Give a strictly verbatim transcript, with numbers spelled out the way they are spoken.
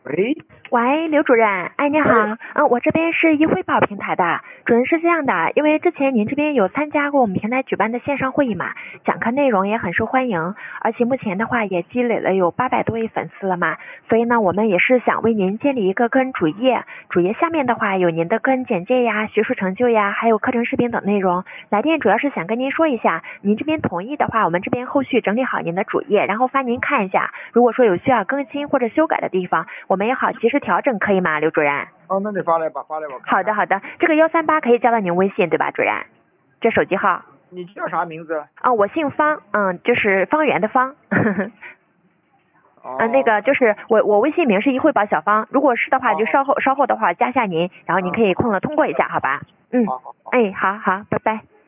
喂， 喂，刘主任，哎，你好，嗯，我这边是易汇报平台的，主任是这样的，因为之前您这边有参加过我们平台举办的线上会议嘛，讲课内容也很受欢迎，而且目前的话也积累了有八百多位粉丝了嘛，所以呢，我们也是想为您建立一个个人主页，主页下面的话有您的个人简介呀、学术成就呀，还有课程视频等内容。来电主要是想跟您说一下，您这边同意的话，我们这边后续整理好您的主页，然后发您看一下，如果说有需要更新或者修改的地方，我们也好及时调整，可以吗，刘主任？ 哦，那你发来吧，发来吧。 好的，好的，这个幺三八可以加到您微信对吧，主任？这手机号。 你叫啥名字？ 啊，我姓方，嗯，就是方圆的方。 哦。 嗯，那个就是我我微信名是一汇宝小方，如果是的话就稍后稍后的话加下您，然后您可以空了通过一下，好吧？嗯， 好好好。 哎，好好，拜拜。